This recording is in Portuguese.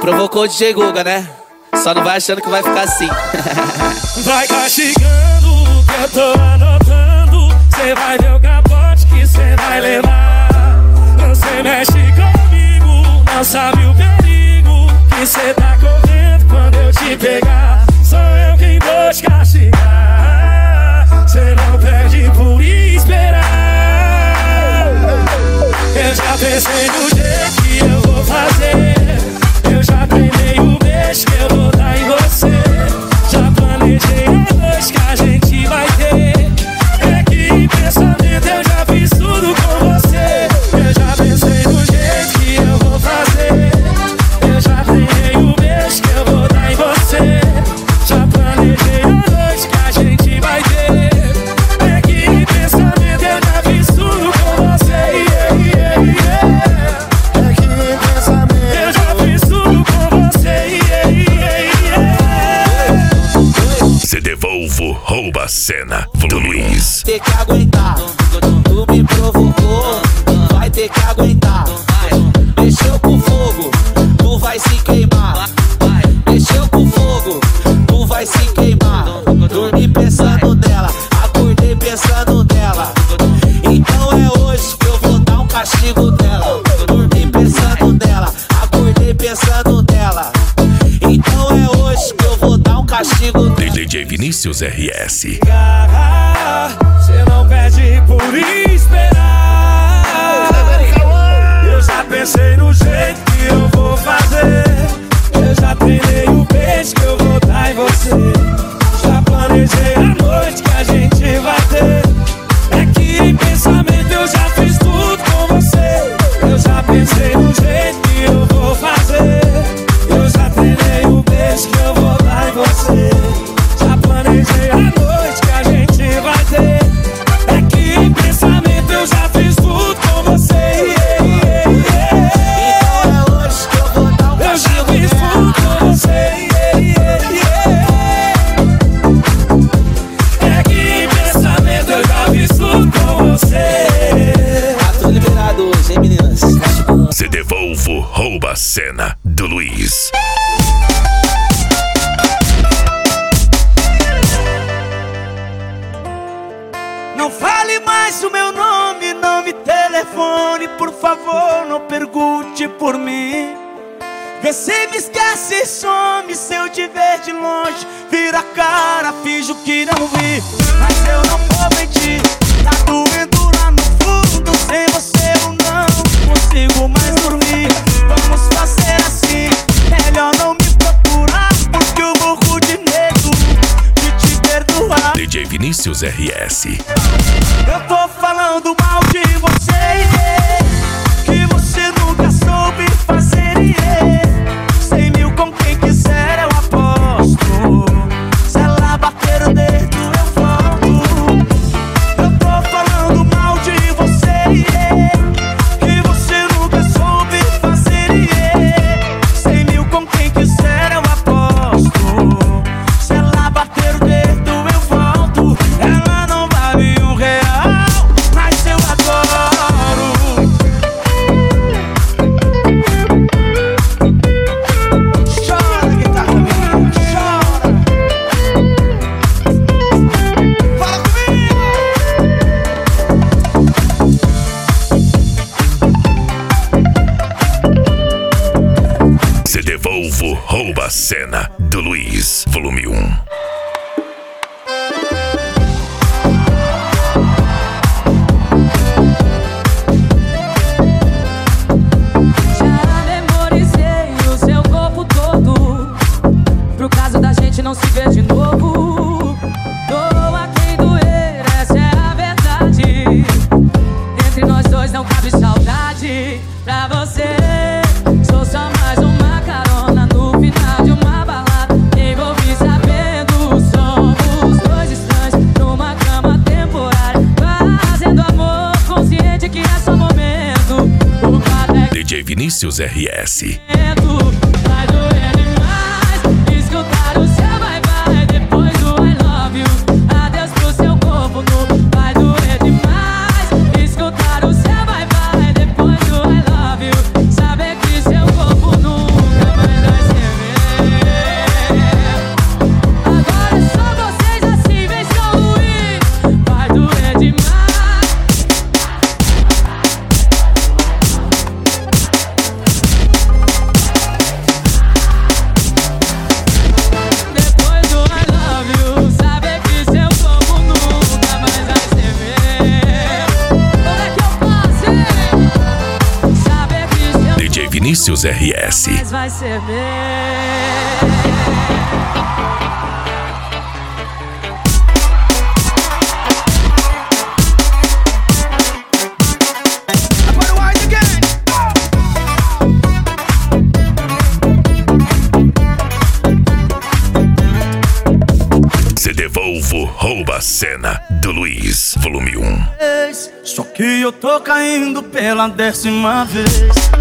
Provocou o DJ Guga, né? Só não vai achando que vai ficar assim. Vai castigando, que eu tô anotando. Cê vai ver o capote que cê vai levar. Você mexe comigo, não sabe o perigo que cê tá correndo quando eu te pegar. Sou eu quem vou te castigar. Cê não perde por esperar. Eu já pensei no jeito que eu vou fazer. Eu já treinei o beijo que eu vou dar em você. Já planejei a noite que a gente vai ter. É que em pensamento eu já fiz tudo com você. Eu já pensei no jeito que eu vou fazer. Eu já treinei o beijo que eu vou dar em você. Já planejei a noite que a gente vai ter. É que em pensamento eu já fiz tudo com você. É que em pensamento eu já fiz tudo com você. Se devolvo, rouba a cena do Luiz. Ter que aguentar, tu me provocou, vai ter que aguentar. Mexeu com fogo, tu vai se queimar. Mexeu com fogo, tu vai se queimar. Dormi pensando nela, acordei pensando nela. Então é hoje que eu vou dar um castigo dela. Dormi pensando nela, acordei pensando nela. Então é hoje que eu vou dar um castigo dela. DJ Vinícius RS. Cê não pede por esperar. Eu já pensei no jeito que eu vou fazer. Eu já treinei o beijo que eu vou dar em você. Já planejei a noite que a gente vai ter. É que em pensamento eu já fiz tudo com você. Eu já pensei no jeito que eu vou fazer. Eu já treinei o beijo que eu vou dar em você. Já planejei a noite que a gente vai ter. É que em pensamento eu já fiz tudo com você. Então é hoje que eu vou dar um Eu já castigo fiz tudo com dela. você. É que em pensamento eu já fiz tudo com você. Tá tudo liberado hoje, hein, meninas? Se devolvo, rouba a cena do Luiz. Não fale mais o meu nome, não me telefone, por favor, não pergunte por mim. Vê se me esquece e some, se eu te ver de longe, vira a cara, finjo que não vi. Mas eu não vou mentir, tá doendo lá no fundo, sem você eu não consigo mais dormir. Vamos fazer assim, melhor não me procurar, porque eu morro de medo de te perdoar. DJ Vinícius RS. Eu tô falando mal de você, que você nunca soube fazer, 100 mil com quem quiser eu aposto. Se ela bater o dedo eu volto. Eu tô falando mal de você, que você nunca soube fazer, 100 mil com quem quiser eu aposto. Se ela bater o dedo eu volto. Ela não vale R$1, mas eu adoro. Chora, guitarra minha, chora. Fala comigo. Se devolvo, rouba a cena do Luiz. Volume 1. Já memorizei o seu corpo todo, pro caso da gente não se ver de novo. Doa quem doer, essa é a verdade. Entre nós dois não cabe saudade. Pra você, sou só mais uma carona no final de uma balada. Envolvi sabendo, somos dois estranhos numa cama temporária, fazendo amor consciente que é só momento. O quadro é DJ Vinícius RS. vai doer demais escutar o seu bye-bye depois do I love you. Adeus pro seu corpo nu. Vai doer demais escutar o seu bye-bye depois do I love you. Saber que seu corpo nunca mais vai Vinícius RS. Mas vai ser meu. CD Volvo Rouba a Cena do Luiz, volume 1. Só que eu tô caindo pela 10ª vez.